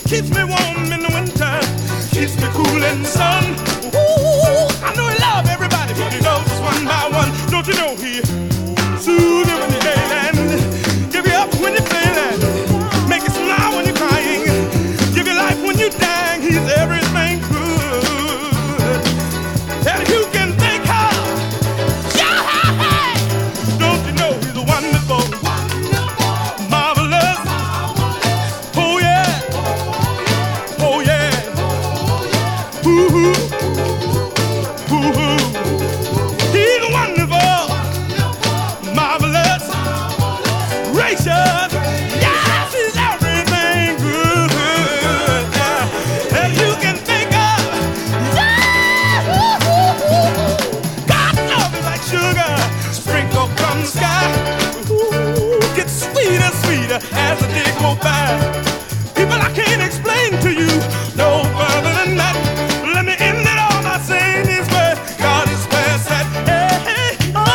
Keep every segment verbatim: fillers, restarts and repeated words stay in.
keeps me warm in the winter, keeps me cool in the sun. Ooh, I know he loves everybody, but he knows us one by one. Don't you know he soothes you when you're ailing, give you up when you're failing, make you smile when you're crying, give you life when you're dying. He's everything good that you can think of. Yeah, don't you know he's wonderful, marvelous? Oh yeah, oh yeah. Ooh, ooh, ooh. He's wonderful, marvelous, gracious. Yes, he's everything good that you can think of. Yeah, ooh, ooh, ooh. God love is like sugar, sprinkle from the sky. Ooh, gets sweeter, sweeter as the day goes by. People, I can't explain to you no further than that. Let me end it all by saying these words. God is where it's at. Hey, hey, oh.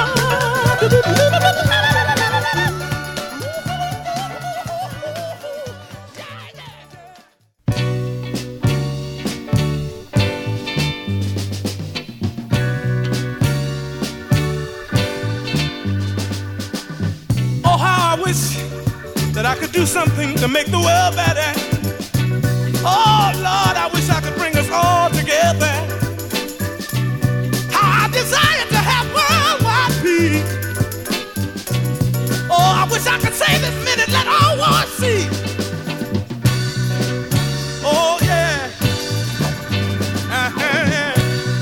Oh, how I wish that I could do something to make the world better. Oh, Lord, I wish I could bring us all together. How I desire to have worldwide peace. Oh, I wish I could say this minute, let all one see. Oh, yeah. Uh-huh.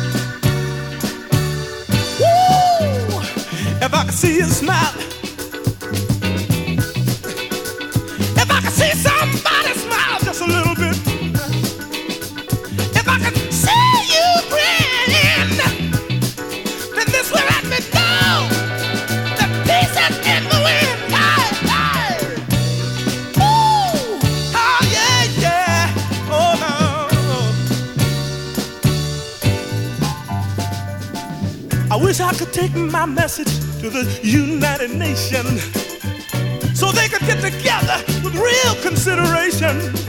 Woo! If I could see you smile, if I could see somebody smile just a little bit, if I could see you grin, then this will let me know that peace is in the wind. Hey, hey. Ooh, oh yeah, yeah, oh no. I wish I could take my message to the United Nations so they could get together with real consideration.